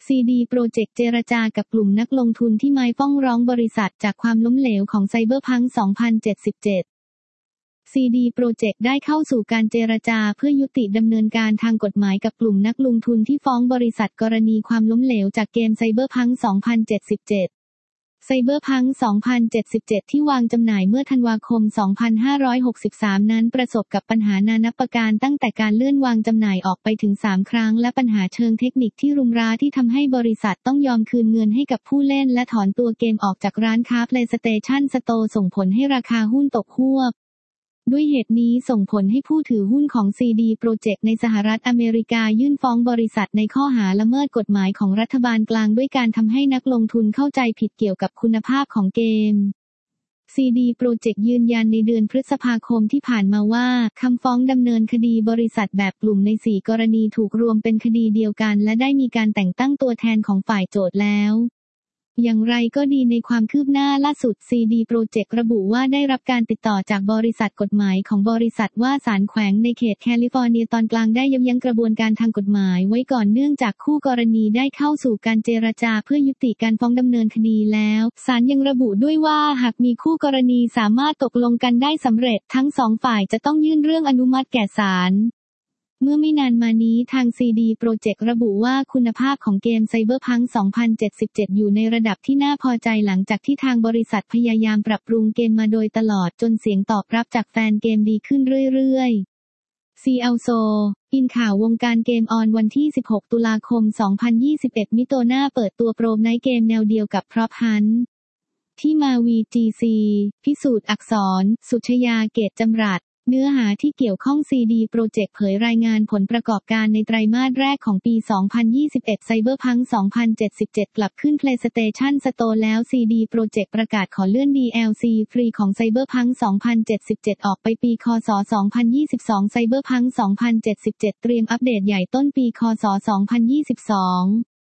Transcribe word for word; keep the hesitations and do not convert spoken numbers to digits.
ซี ดี Projekt เจรจากับกลุ่มนักลงทุนที่ไม้ฟ้องร้องบริษัทจากความล้มเหลวของไซเบอร์พังก์ สองพันเจ็ดสิบเจ็ด ซี ดี Projekt ได้เข้าสู่การเจรจาเพื่อยุติดำเนินการทางกฎหมายกับกลุ่มนักลงทุนที่ฟ้องบริษัทกรณีความล้มเหลวจากเกมไซเบอร์พังก์ สองพันเจ็ดสิบเจ็ดไซเบอร์พังก์ สองพันเจ็ดสิบเจ็ด ที่วางจำหน่ายเมื่อธันวาคม สองพันห้าร้อยหกสิบสาม นั้นประสบกับปัญหานานับประการตั้งแต่การเลื่อนวางจำหน่ายออกไปถึง สาม ครั้งและปัญหาเชิงเทคนิคที่รุมร้าที่ทำให้บริษัทต้องยอมคืนเงินให้กับผู้เล่นและถอนตัวเกมออกจากร้านค้า PlayStation Store ส่งผลให้ราคาหุ้นตกฮวบด้วยเหตุนี้ส่งผลให้ผู้ถือหุ้นของ ซี ดี Projekt ในสหรัฐอเมริกายื่นฟ้องบริษัทในข้อหาละเมิดกฎหมายของรัฐบาลกลางด้วยการทำให้นักลงทุนเข้าใจผิดเกี่ยวกับคุณภาพของเกม ซี ดี Projekt ยืนยันในเดือนพฤษภาคมที่ผ่านมาว่าคำฟ้องดำเนินคดีบริษัทแบบกลุ่มใน สี่ กรณีถูกรวมเป็นคดีเดียวกันและได้มีการแต่งตั้งตัวแทนของฝ่ายโจทก์แล้วอย่างไรก็ดีในความคืบหน้าล่าสุด ซี ดี Projekt ระบุว่าได้รับการติดต่อจากบริษัทกฎหมายของบริษัทว่าศาลแขวงในเขตแคลิฟอร์เนียตอนกลางได้ยับยั้งกระบวนการทางกฎหมายไว้ก่อนเนื่องจากคู่กรณีได้เข้าสู่การเจรจาเพื่อยุติการฟ้องดำเนินคดีแล้วศาลยังระบุด้วยว่าหากมีคู่กรณีสามารถตกลงกันได้สำเร็จทั้งสองฝ่ายจะต้องยื่นเรื่องอนุมัติแก่ศาลเมื่อไม่นานมานี้ทาง ซี ดี Projekt ระบุว่าคุณภาพของเกมไซเบอร์พังก์ สองพันเจ็ดสิบเจ็ด อยู่ในระดับที่น่าพอใจหลังจากที่ทางบริษัทพยายามปรับปรุงเกมมาโดยตลอดจนเสียงตอบรับจากแฟนเกมดีขึ้นเรื่อยๆ ซี แอล โซ อินข่าววงการเกมออนวันที่ สิบหก ตุลาคม สองพันยี่สิบเอ็ด มิโตน่าเปิดตัวโปรไนท์เกมแนวเดียวกับ Prop Hunt ที่มา วี จี ซี พิสูจน์อักษร สุชยา เกตจำรัดเนื้อหาที่เกี่ยวข้อง ซี ดี Projekt เผยรายงานผลประกอบการในไตรมาสแรกของปี สองพันยี่สิบเอ็ด Cyberpunk สองพันเจ็ดสิบเจ็ด กลับขึ้น PlayStation Store แล้ว ซี ดี Projekt ประกาศขอเลื่อน ดี แอล ซี ฟรีของ Cyberpunk สองพันเจ็ดสิบเจ็ด ออกไปปี ค.ศ. สองพันยี่สิบสอง Cyberpunk สองพันเจ็ดสิบเจ็ด เตรียมอัปเดตใหญ่ต้นปี ค.ศ. สองพันยี่สิบสอง